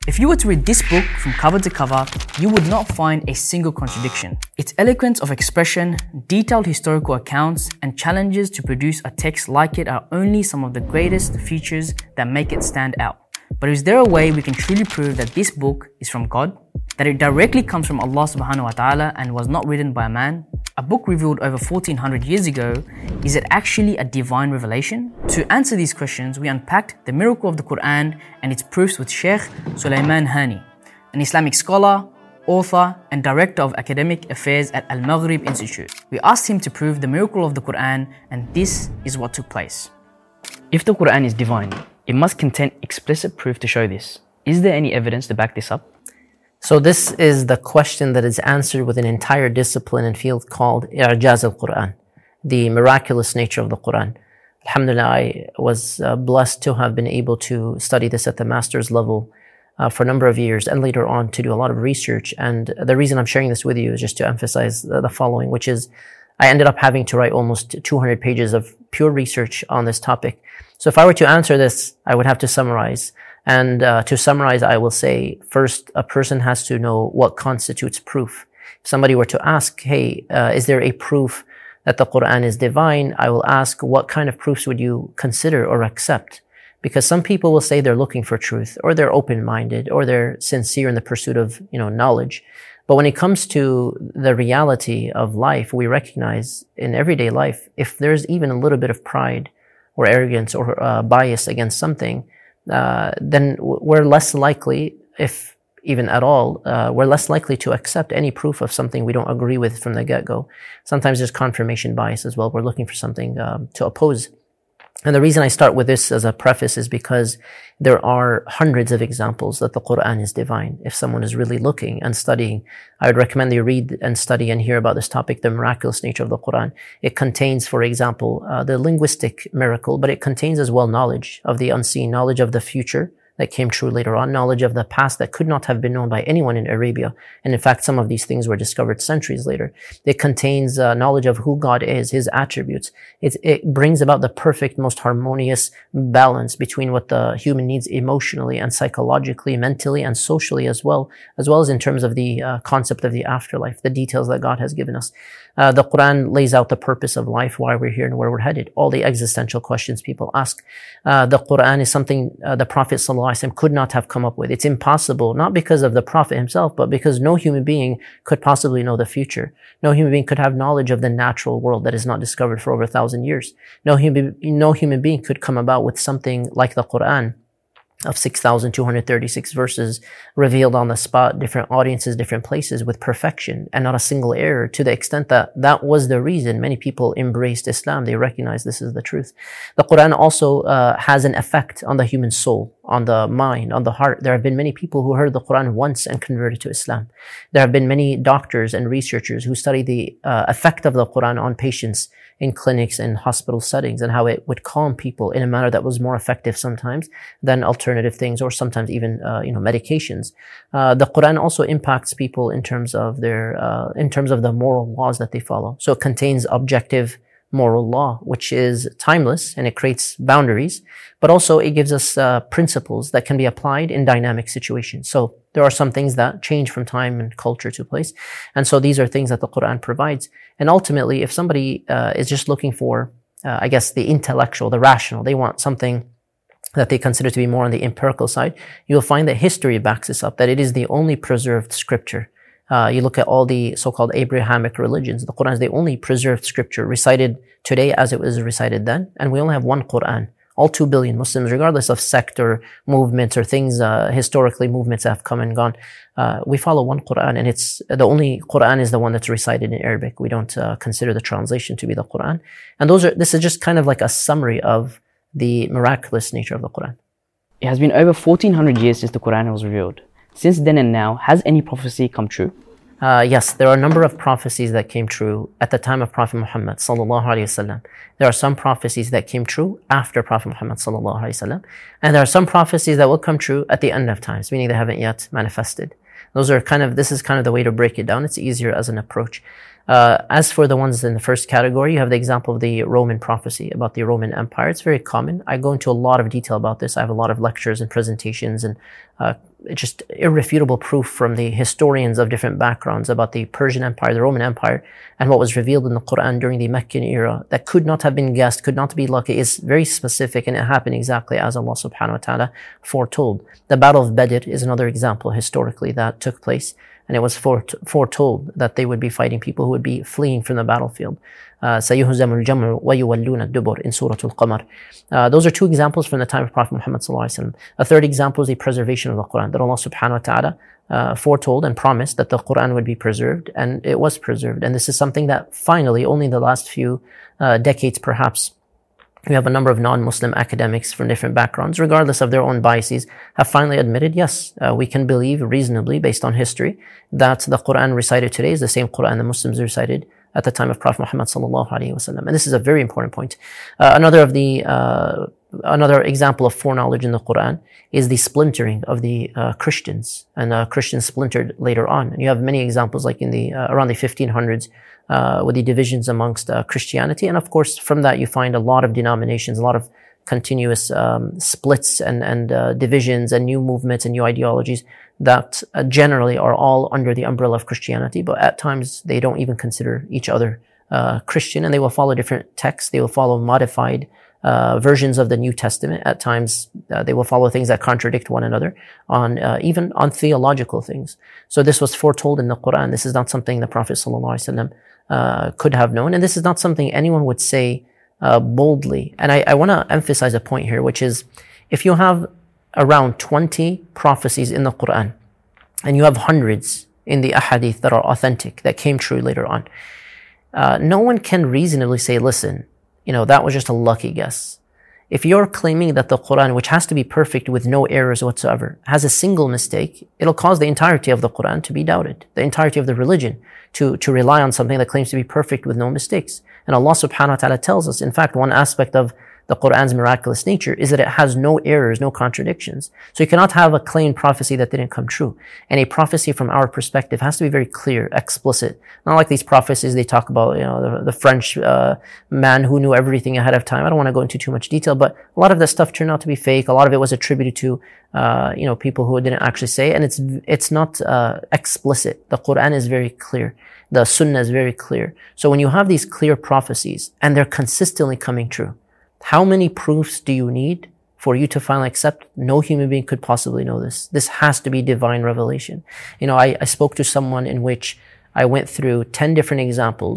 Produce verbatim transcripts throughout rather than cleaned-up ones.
If you were to read this book from cover to cover, you would not find a single contradiction. Its eloquence of expression, detailed historical accounts, and challenges to produce a text like it are only some of the greatest features that make it stand out. But is there a way we can truly prove that this book is from God? That it directly comes from Allah subhanahu wa ta'ala and was not written by a man? A book revealed over fourteen hundred years ago, is it actually a divine revelation? To answer these questions, we unpacked the miracle of the Quran and its proofs with Sheikh Sulaiman Hani, an Islamic scholar, author, and director of academic affairs at Al Maghrib Institute. We asked him to prove the miracle of the Quran, and this is what took place. If the Quran is divine, it must contain explicit proof to show this. Is there any evidence to back this up? So this is the question that is answered with an entire discipline and field called I'jaz al-Quran, the miraculous nature of the Quran. Alhamdulillah, I was uh, blessed to have been able to study this at the master's level uh, for a number of years and later on to do a lot of research. And the reason I'm sharing this with you is just to emphasize the, the following, which is I ended up having to write almost two hundred pages of pure research on this topic. So if I were to answer this, I would have to summarize. And uh, to summarize, I will say, first, a person has to know what constitutes proof. If somebody were to ask, hey, uh, is there a proof that the Quran is divine? I will ask, what kind of proofs would you consider or accept? Because some people will say they're looking for truth, or they're open-minded, or they're sincere in the pursuit of, you know, knowledge. But when it comes to the reality of life, we recognize in everyday life, if there's even a little bit of pride or arrogance or uh, bias against something, Uh, then we're less likely, if even at all, uh, we're less likely to accept any proof of something we don't agree with from the get-go. Sometimes there's confirmation bias as well. We're looking for something um, to oppose. And the reason I start with this as a preface is because there are hundreds of examples that the Quran is divine. If someone is really looking and studying, I would recommend they read and study and hear about this topic, the miraculous nature of the Quran. It contains, for example, uh, the linguistic miracle, but it contains as well knowledge of the unseen, knowledge of the future that came true later on, knowledge of the past that could not have been known by anyone in Arabia. And in fact, some of these things were discovered centuries later. It contains uh, knowledge of who God is, His attributes. It, it brings about the perfect, most harmonious balance between what the human needs emotionally and psychologically, mentally and socially as well, as well as in terms of the uh, concept of the afterlife, the details that God has given us. Uh, the Quran lays out the purpose of life, why we're here and where we're headed, all the existential questions people ask. Uh, the Quran is something uh, the Prophet ﷺ could not have come up with. It's impossible, not because of the Prophet himself, but because no human being could possibly know the future. No human being could have knowledge of the natural world that is not discovered for over a thousand years. No human, no human being could come about with something like the Quran of six thousand two hundred thirty-six verses revealed on the spot, different audiences, different places with perfection and not a single error, to the extent that that was the reason many people embraced Islam. They recognized this is the truth. The Quran also uh, has an effect on the human soul, on the mind, on the heart. There have been many people who heard the Quran once and converted to Islam. There have been many doctors and researchers who study the uh, effect of the Quran on patients in clinics and hospital settings, and how it would calm people in a manner that was more effective sometimes than alternative things, or sometimes even uh, you know medications. Uh, the Quran also impacts people in terms of their uh, in terms of the moral laws that they follow. So it contains objective moral law, which is timeless and it creates boundaries, but also it gives us uh, principles that can be applied in dynamic situations. So there are some things that change from time and culture to place. And so these are things that the Quran provides. And ultimately, if somebody uh, is just looking for, uh, I guess, the intellectual, the rational, they want something that they consider to be more on the empirical side, you'll find that history backs this up, that it is the only preserved scripture. Uh, you look at all the so-called Abrahamic religions, the Quran is the only preserved scripture recited today as it was recited then, and we only have one Quran. All two billion Muslims, regardless of sect or movements or things, uh, historically movements that have come and gone, uh, we follow one Quran, and it's the only Quran is the one that's recited in Arabic. We don't uh, consider the translation to be the Quran. And those are, this is just kind of like a summary of the miraculous nature of the Quran. It has been over fourteen hundred years since the Quran was revealed. Since then and now, has any prophecy come true? Uh, yes, there are a number of prophecies that came true at the time of Prophet Muhammad sallallahu alaihi wasallam. There are some prophecies that came true after Prophet Muhammad sallallahu alaihi wasallam, and there are some prophecies that will come true at the end of times, meaning they haven't yet manifested. Those are kind of, this is kind of the way to break it down. It's easier as an approach. Uh, as for the ones in the first category, you have the example of the Roman prophecy about the Roman Empire. It's very common. I go into a lot of detail about this. I have a lot of lectures and presentations and uh, just irrefutable proof from the historians of different backgrounds about the Persian Empire, the Roman Empire, and what was revealed in the Quran during the Meccan era that could not have been guessed, could not be lucky, is very specific, and it happened exactly as Allah subhanahu wa ta'ala foretold. The Battle of Badr is another example historically that took place, and it was foretold that they would be fighting people who would be fleeing from the battlefield. سَيُهْزَمُ الْجَمْعُ وَيُوَلُّونَ الدُّبُرِ in Surah Al-Qamar. Uh, those are two examples from the time of Prophet Muhammad sallallahu alaihi wasallam. A third example is the preservation of the Quran, that Allah subhanahu wa ta'ala uh, foretold and promised that the Quran would be preserved, and it was preserved. And this is something that finally, only in the last few uh, decades perhaps, we have a number of non-Muslim academics from different backgrounds, regardless of their own biases, have finally admitted, yes, uh, we can believe reasonably, based on history, that the Quran recited today is the same Quran the Muslims recited at the time of Prophet Muhammad sallallahu alaihi wasallam. And this is a very important point. Uh, another of the, uh, another example of foreknowledge in the Quran is the splintering of the uh, Christians, and uh, Christians splintered later on. And you have many examples, like in the uh, around the fifteen hundreds, uh, with the divisions amongst uh, Christianity. And of course, from that you find a lot of denominations, a lot of continuous um, splits and and uh, divisions and new movements and new ideologies that uh, generally are all under the umbrella of Christianity, but at times they don't even consider each other uh, Christian, and they will follow different texts. They will follow modified uh, versions of the New Testament. At times uh, they will follow things that contradict one another on uh, even on theological things. So this was foretold in the Quran. This is not something the Prophet sallallahu alaihi wasallam uh, could have known, and this is not something anyone would say Uh, boldly. And I, I want to emphasize a point here, which is if you have around twenty prophecies in the Quran and you have hundreds in the ahadith that are authentic, that came true later on, uh, no one can reasonably say, listen, you know, that was just a lucky guess. If you're claiming that the Quran, which has to be perfect with no errors whatsoever, has a single mistake, it'll cause the entirety of the Quran to be doubted, the entirety of the religion to, to rely on something that claims to be perfect with no mistakes. And Allah subhanahu wa ta'ala tells us, in fact, one aspect of the Quran's miraculous nature is that it has no errors, no contradictions. So you cannot have a claimed prophecy that didn't come true. And a prophecy from our perspective has to be very clear, explicit. Not like these prophecies they talk about, you know, the, the French uh, man who knew everything ahead of time. I don't want to go into too much detail, but a lot of that stuff turned out to be fake. A lot of it was attributed to, uh, you know, people who didn't actually say it. And it's, it's not uh, explicit. The Quran is very clear. The Sunnah is very clear. So when you have these clear prophecies and they're consistently coming true, how many proofs do you need for you to finally accept? No human being could possibly know this. This has to be divine revelation. You know, I, I spoke to someone in which I went through ten different examples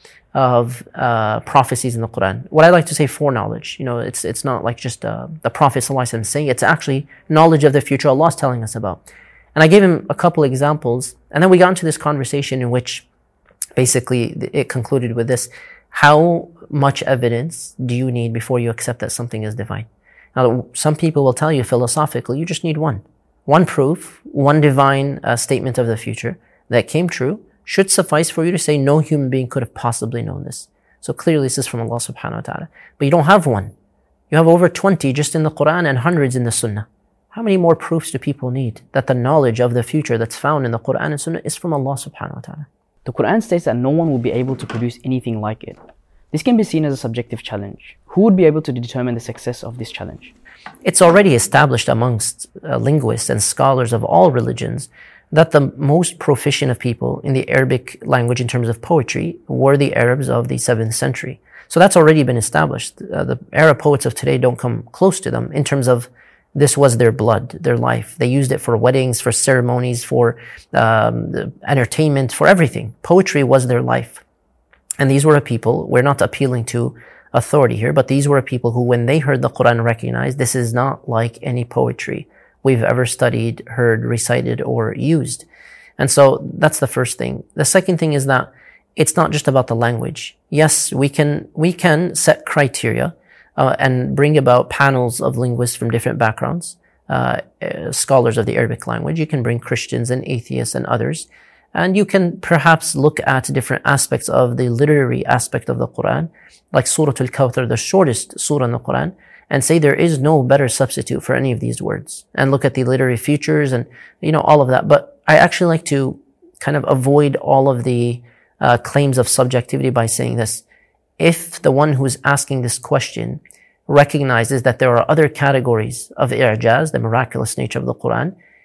of uh, prophecies in the Quran. What I like to say, foreknowledge. You know, it's it's not like just uh, the Prophet ﷺ saying, it's actually knowledge of the future Allah is telling us about. And I gave him a couple examples, and then we got into this conversation in which basically it concluded with this: how much evidence do you need before you accept that something is divine? Now, some people will tell you philosophically, you just need one. One proof, one divine uh, statement of the future that came true should suffice for you to say no human being could have possibly known this. So clearly this is from Allah subhanahu wa ta'ala. But you don't have one. You have over twenty just in the Quran and hundreds in the Sunnah. How many more proofs do people need that the knowledge of the future that's found in the Quran and Sunnah is from Allah subhanahu wa ta'ala? The Quran states that no one will be able to produce anything like it. This can be seen as a subjective challenge. Who would be able to determine the success of this challenge? It's already established amongst uh, linguists and scholars of all religions that the most proficient of people in the Arabic language in terms of poetry were the Arabs of the seventh century. So that's already been established. Uh, the Arab poets of today don't come close to them in terms of this was their blood, their life. They used it for weddings, for ceremonies, for um, entertainment, for everything. Poetry was their life. And these were a people, we're not appealing to authority here, but these were a people who, when they heard the Quran, recognized this is not like any poetry we've ever studied, heard, recited, or used. And so that's the first thing. The second thing is that it's not just about the language. Yes, we can, we can set criteria Uh, and bring about panels of linguists from different backgrounds, uh, uh, scholars of the Arabic language. You can bring Christians and atheists and others. And you can perhaps look at different aspects of the literary aspect of the Quran, like Surah Al-Kawthar, the shortest surah in the Quran, and say there is no better substitute for any of these words. And look at the literary features and, you know, all of that. But I actually like to kind of avoid all of the uh, claims of subjectivity by saying this. If the one who's asking this question recognizes that there are other categories of i'jaz, the miraculous nature of the Quran,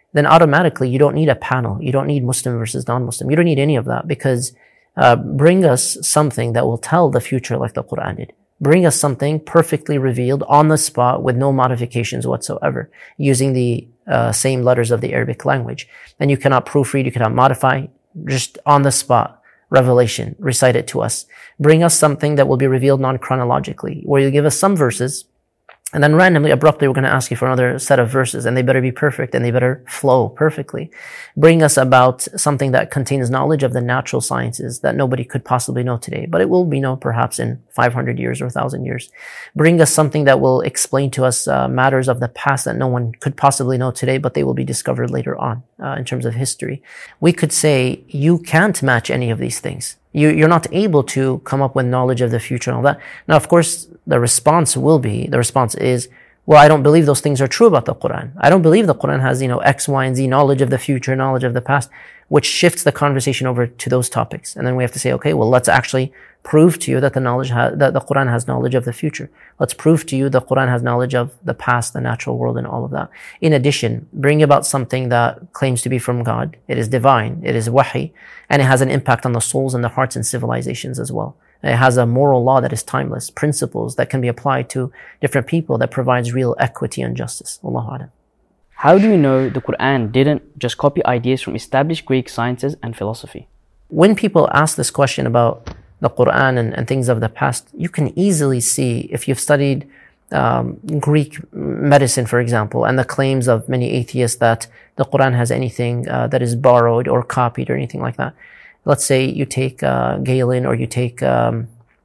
then automatically you don't need a panel. You don't need Muslim versus non-Muslim. You don't need any of that, because uh, bring us something that will tell the future like the Quran did. Bring us something perfectly revealed on the spot with no modifications whatsoever, using the uh, same letters of the Arabic language. And you cannot proofread, you cannot modify, just on the spot, revelation, recite it to us. Bring us something that will be revealed non-chronologically, where you give us some verses, and then randomly, abruptly, we're going to ask you for another set of verses, and they better be perfect, and they better flow perfectly. Bring us about something that contains knowledge of the natural sciences that nobody could possibly know today, but it will be known perhaps in five hundred years or one thousand years. Bring us something that will explain to us uh, matters of the past that no one could possibly know today, but they will be discovered later on uh, in terms of history. We could say, you can't match any of these things. You, you're not able to come up with knowledge of the future and all that. Now, of course, the response will be, the response is, well, I don't believe those things are true about the Quran. I don't believe the Quran has, you know, X, Y, and Z, knowledge of the future, knowledge of the past, which shifts the conversation over to those topics. And then we have to say, okay, well, let's actually prove to you that the knowledge ha- that the Quran has knowledge of the future. Let's prove to you the Quran has knowledge of the past, the natural world, and all of that. In addition, bring about something that claims to be from God. It is divine. It is wahi, and it has an impact on the souls and the hearts and civilizations as well. It has a moral law that is timeless, principles that can be applied to different people, that provides real equity and justice. Wallahu a'lam. How do we know the Quran didn't just copy ideas from established Greek sciences and philosophy? When people ask this question about the Quran and, and things of the past, you can easily see, if you've studied um, Greek medicine, for example, and the claims of many atheists that the Quran has anything uh, that is borrowed or copied or anything like that. Let's say you take uh, Galen, or you take um,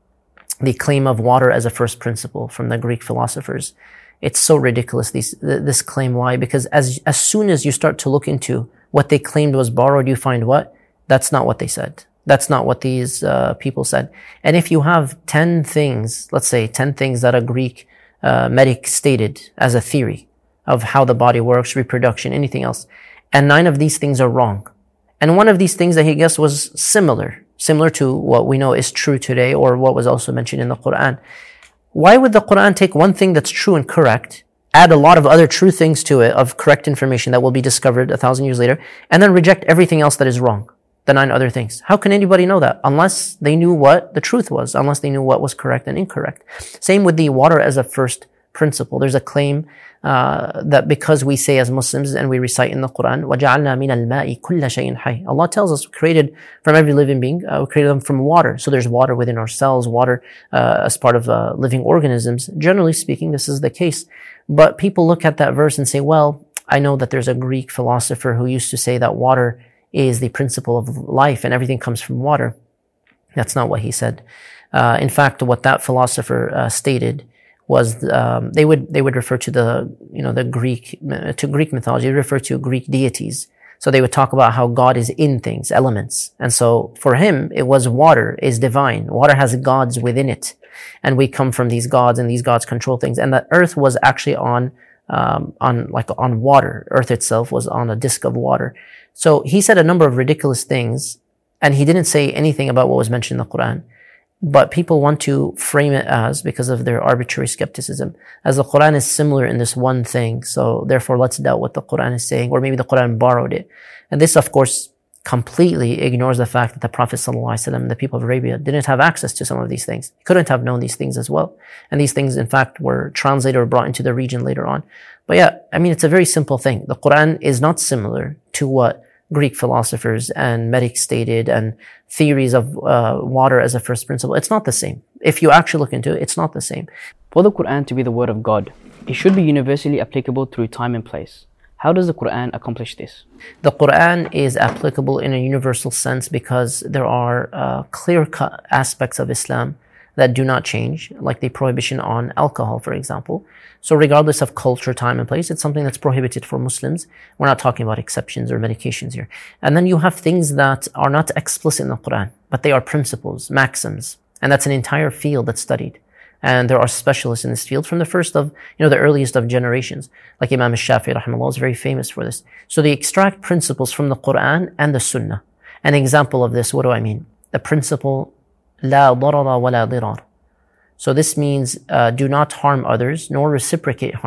the claim of water as a first principle from the Greek philosophers. It's so ridiculous, these, this claim. Why? Because as, as soon as you start to look into what they claimed was borrowed, you find what? That's not what they said. That's not what these uh, people said. And if you have ten things, let's say ten things that a Greek uh, medic stated as a theory of how the body works, reproduction, anything else, and nine of these things are wrong, and one of these things that he guessed was similar, similar to what we know is true today, or what was also mentioned in the Quran. Why would the Quran take one thing that's true and correct, add a lot of other true things to it, of correct information that will be discovered a thousand years later, and then reject everything else that is wrong, the nine other things? How can anybody know that? Unless they knew what the truth was, unless they knew what was correct and incorrect. Same with the water as a first principle. There's a claim uh, that because we say as Muslims and we recite in the Quran, وَجَعَلْنَا مِنَ الْمَاءِ كُلَّ شَيْءٍ حَيٍّ. Allah tells us we created from every living being, uh, we created them from water. So there's water within our cells, water uh, as part of uh, living organisms. Generally speaking, this is the case. But people look at that verse and say, well, I know that there's a Greek philosopher who used to say that water is the principle of life and everything comes from water. That's not what he said. Uh, in fact, what that philosopher uh, stated was um, they would they would refer to the you know the Greek to Greek mythology. They refer to Greek deities. So they would talk about how God is in things, elements, and so for him it was water is divine. Water has gods within it, and we come from these gods, and these gods control things. And that earth was actually on um, on like on water. Earth itself was on a disk of water. So he said a number of ridiculous things, and he didn't say anything about what was mentioned in the Quran. But people want to frame it as, because of their arbitrary skepticism, as the Quran is similar in this one thing, so therefore let's doubt what the Quran is saying, or maybe the Quran borrowed it. And this, of course, completely ignores the fact that the Prophet ﷺ and the people of Arabia didn't have access to some of these things. He couldn't have known these things as well. And these things, in fact, were translated or brought into the region later on. But yeah, I mean, it's a very simple thing. The Quran is not similar to what Greek philosophers and medics stated, and theories of uh, water as a first principle. It's not the same. If you actually look into it, it's not the same. For the Quran to be the word of God, it should be universally applicable through time and place. How does the Quran accomplish this? The Quran is applicable in a universal sense because there are uh, clear-cut aspects of Islam that do not change, like the prohibition on alcohol, for example. So regardless of culture, time, and place, it's something that's prohibited for Muslims. We're not talking about exceptions or medications here. And then you have things that are not explicit in the Quran, but they are principles, maxims. And that's an entire field that's studied. And there are specialists in this field from the first of, you know, the earliest of generations. Like Imam al-Shafi'i, rahimahullah, is very famous for this. So they extract principles from the Quran and the Sunnah. An example of this, what do I mean? The principle, لا ضرر ولا ضرار. So this means uh, do not harm others, nor reciprocate harm.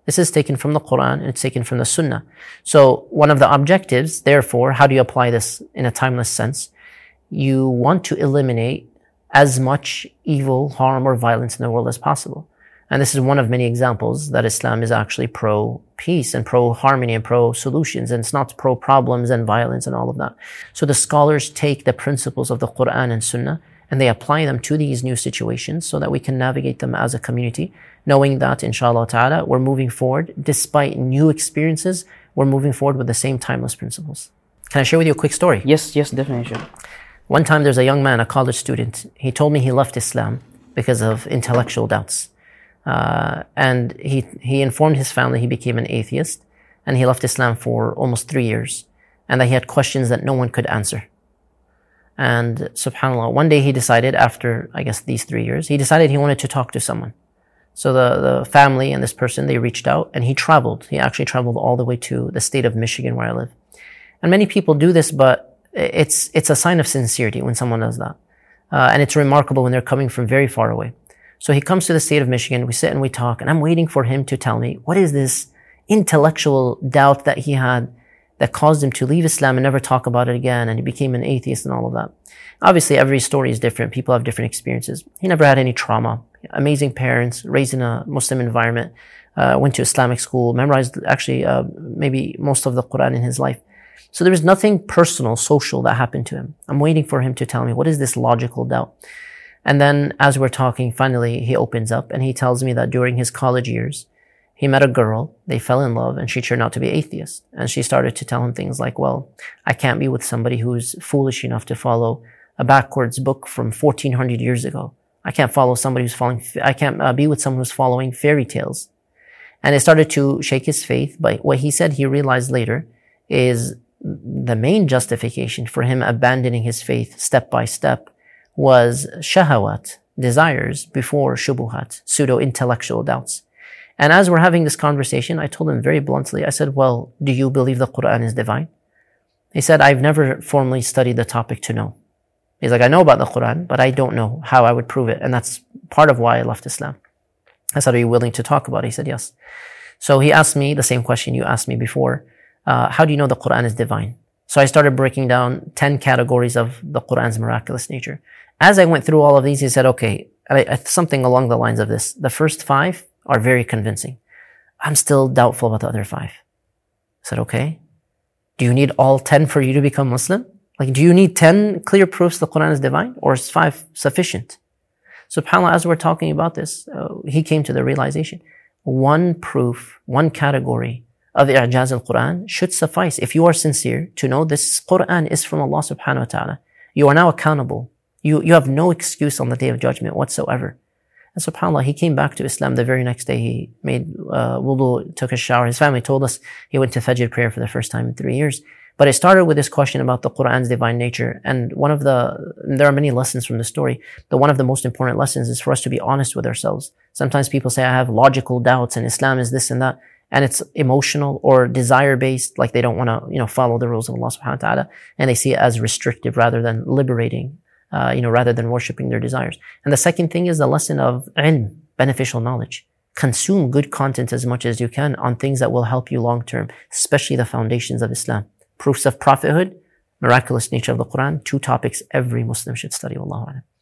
This is taken from the Quran and it's taken from the Sunnah. So one of the objectives, therefore, how do you apply this in a timeless sense? You want to eliminate as much evil, harm, or violence in the world as possible. And this is one of many examples that Islam is actually pro-peace and pro-harmony and pro-solutions, and it's not pro-problems and violence and all of that. So the scholars take the principles of the Quran and Sunnah and they apply them to these new situations so that we can navigate them as a community, knowing that, inshallah ta'ala, we're moving forward. Despite new experiences, we're moving forward with the same timeless principles. Can I share with you a quick story? Yes, yes, definitely sure. One time there's a young man, a college student. He told me he left Islam because of intellectual doubts. Uh, and he, he informed his family he became an atheist, and he left Islam for almost three years, and that he had questions that no one could answer. And subhanAllah, one day he decided, after, I guess, these three years, he decided he wanted to talk to someone. So the, the family and this person, they reached out, and he traveled. He actually traveled all the way to the state of Michigan where I live. And many people do this, but it's, it's a sign of sincerity when someone does that. Uh, and it's remarkable when they're coming from very far away. So he comes to the state of Michigan, we sit and we talk, and I'm waiting for him to tell me, what is this intellectual doubt that he had that caused him to leave Islam and never talk about it again, and he became an atheist and all of that. Obviously, every story is different. People have different experiences. He never had any trauma. Amazing parents, raised in a Muslim environment, uh, went to Islamic school, memorized actually uh, maybe most of the Quran in his life. So there was nothing personal, social that happened to him. I'm waiting for him to tell me, what is this logical doubt? And then as we're talking, finally he opens up and he tells me that during his college years, he met a girl, they fell in love, and she turned out to be atheist. And she started to tell him things like, well, I can't be with somebody who's foolish enough to follow a backwards book from fourteen hundred years ago. I can't follow somebody who's following, I can't uh, be with someone who's following fairy tales. And it started to shake his faith. But what he said he realized later is the main justification for him abandoning his faith step by step was shahawat, desires, before shubuhat, pseudo-intellectual doubts. And as we're having this conversation, I told him very bluntly, I said, well, do you believe the Quran is divine? He said, I've never formally studied the topic to know. He's like, I know about the Quran, but I don't know how I would prove it. And that's part of why I left Islam. I said, are you willing to talk about it? He said, yes. So he asked me the same question you asked me before. Uh, how do you know the Quran is divine? So I started breaking down ten categories of the Quran's miraculous nature. As I went through all of these, he said, okay, I, I, something along the lines of this. The first five are very convincing. I'm still doubtful about the other five. I said, okay. Do you need all ten for you to become Muslim? Like, do you need ten clear proofs the Quran is divine? Or is five sufficient? SubhanAllah, as we're talking about this, uh, he came to the realization, one proof, one category of i'jaz al-Quran should suffice. If you are sincere to know this Quran is from Allah subhanahu wa ta'ala, you are now accountable. You, you have no excuse on the Day of Judgment whatsoever. And subhanAllah, he came back to Islam the very next day. He made uh, wudu, took a shower. His family told us he went to Fajr prayer for the first time in three years. But it started with this question about the Quran's divine nature. And one of the, there are many lessons from the story, but one of the most important lessons is for us to be honest with ourselves. Sometimes people say, I have logical doubts and Islam is this and that. And it's emotional or desire-based, like they don't want to, you know, follow the rules of Allah subhanahu wa ta'ala. And they see it as restrictive rather than liberating. Uh, you know, rather than worshipping their desires. And the second thing is the lesson of ilm, beneficial knowledge. Consume good content as much as you can on things that will help you long term, especially the foundations of Islam. Proofs of prophethood, miraculous nature of the Quran, two topics every Muslim should study. Wallahu a'lam.